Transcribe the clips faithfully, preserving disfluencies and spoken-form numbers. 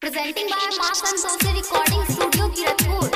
Presenting by Mass and Social Recording Studio, Kiratpur.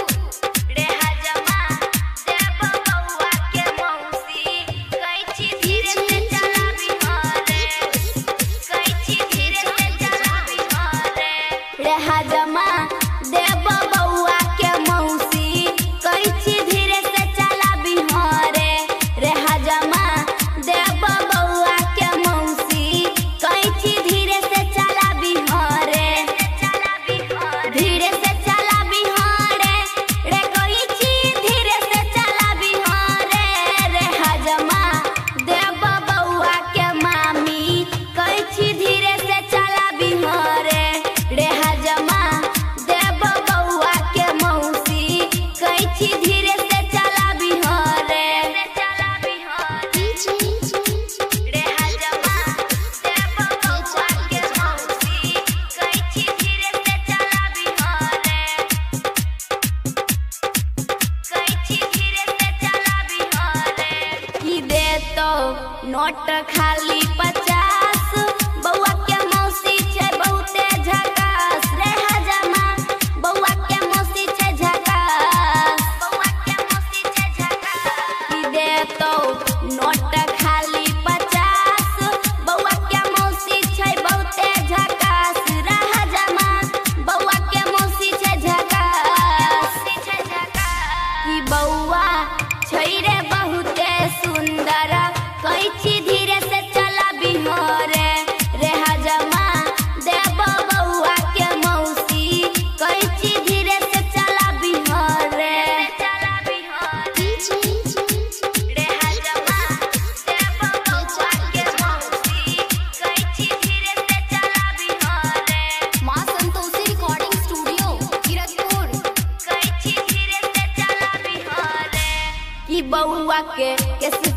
Note खाली पचास बउआ के मौसी छे बहुते झकास रे हजमा बउआ के मौसी छे झकास बउआ के मौसी छे झकास ई दे तो नोट खाली पचास बउआ के मौसी छे बहुते झकास रे हजमा बउआ के मौसी छे झकास छे झकास ई बउआ छै रे बहुते सुंदर कैची धीरे से चला बिहारे रे हजमा देव बउआ के मौसी कैची धीरे से चला बिहारे चला बिहारे रे हजमा देव बउआ के मौसी कैची धीरे से चला बिहारे मां संतोषी रिकॉर्डिंग स्टूडियो किरतपुर कैची धीरे से चला बिहारे की बउआ के